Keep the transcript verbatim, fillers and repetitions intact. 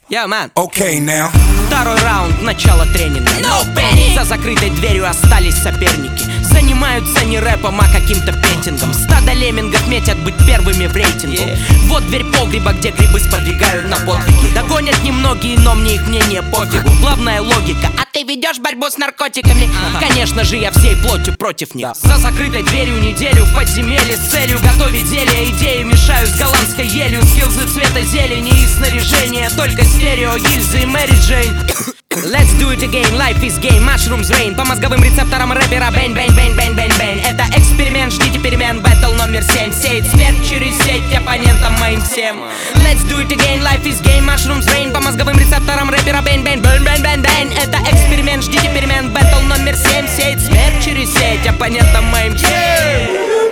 Yeah, man. Okay, now. Второй раунд, начало тренинга. No penny. За закрытой дверью остались соперники. Занимаются не рэпом, а каким-то петингом. Стадо леммингов метят быть первыми в рейтингу. yeah. Вот дверь погреба, где грибы сподвигают на подвиги. Догонят немногие, но мне их мнение пофигу. Главная логика: а ты ведешь борьбу с наркотиками? ага. Конечно же, я всей плотью против них. За закрытой дверью неделю в подземелье с целью готовить зелья. Идеи мешают с голландской елью. Скиллзы цвета зелени и снаряжение только стерео, гильзы и Мэри Джейн. Let's do it again, life is game, mushrooms rain. По мозговым рецепторам рэпера бэнь, бэнь, бэнь, бэнь, бэнь, бэнь. Это эксперимент, ждите перемен, бэтл номер семь. Сеять смерть через сеть оппонентам моим всем. Let's do it again, life is game, mushrooms rain. По мозговым рецепторам рэпера бэнь, бэнь, бэнь, бэнь, бэнь, бэнь. Это эксперимент, ждите перемен, бэтл номер семь. Сеять смерть через сеть оппонентам моим всем.